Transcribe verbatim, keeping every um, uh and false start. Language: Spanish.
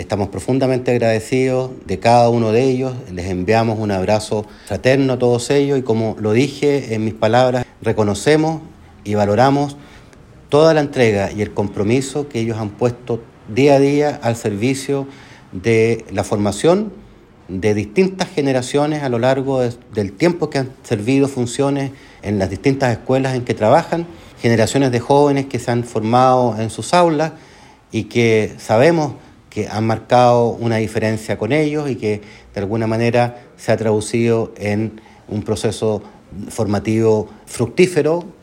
Estamos profundamente agradecidos de cada uno de ellos, les enviamos un abrazo fraterno a todos ellos y, como lo dije en mis palabras, reconocemos y valoramos toda la entrega y el compromiso que ellos han puesto día a día al servicio de la formación de distintas generaciones a lo largo de, del tiempo que han servido funciones en las distintas escuelas en que trabajan, generaciones de jóvenes que se han formado en sus aulas y que sabemos que han marcado una diferencia con ellos y que de alguna manera se ha traducido en un proceso formativo fructífero